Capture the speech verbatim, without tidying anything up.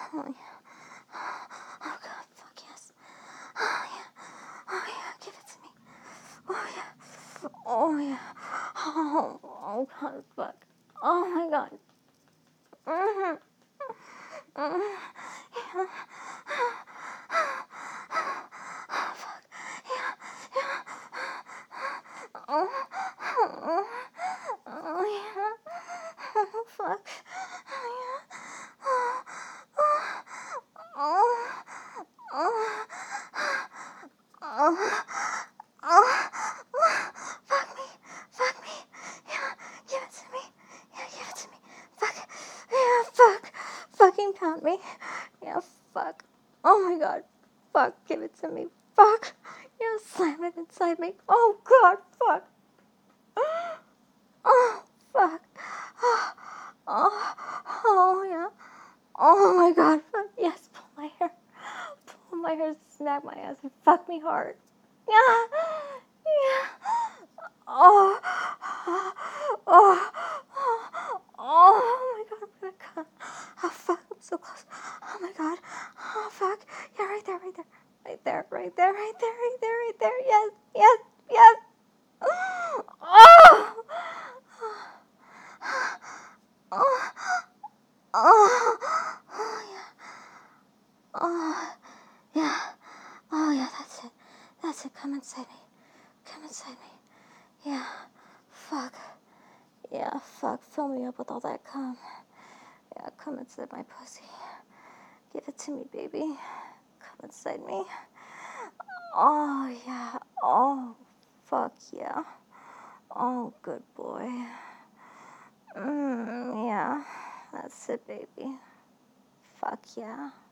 Oh, yeah. Oh, God, fuck yes. Oh, yeah. Oh, yeah, give it to me. Oh, yeah. Oh, yeah. Oh, oh God, fuck. Oh, my God. Mm-hmm. Mm-hmm. Yeah. Oh, fuck. Yeah. Yeah. Oh, oh, oh, yeah. Oh, fuck. Oh, yeah. Oh, oh, oh, oh, oh, oh, oh, fuck me, fuck me, yeah, give it to me, yeah, give it to me, fuck, yeah, fuck, fucking pound me, yeah, fuck, oh my god, fuck, give it to me, fuck, yeah, slam it inside me, oh god, fuck, oh, fuck, oh, oh, oh, yeah, oh my god, fuck, yes, pull my hair, pull my hair, smack my ass, and fuck me hard. Yeah, yeah. Oh, oh, oh, oh, oh my god, I'm gonna cut. Oh fuck, I'm so close. Oh my god. Oh fuck. Yeah, right there, right there. Right there, right there, right there, right there, right there. Yes, yes, yes. Oh, oh, oh, oh, oh yeah. Oh, yeah. Oh yeah, that's it. That's it. Come inside me. Come inside me. Yeah. Fuck. Yeah, fuck. Fill me up with all that cum. Yeah, come inside my pussy. Give it to me, baby. Come inside me. Oh, yeah. Oh, fuck yeah. Oh, good boy. Mm, yeah. That's it, baby. Fuck yeah.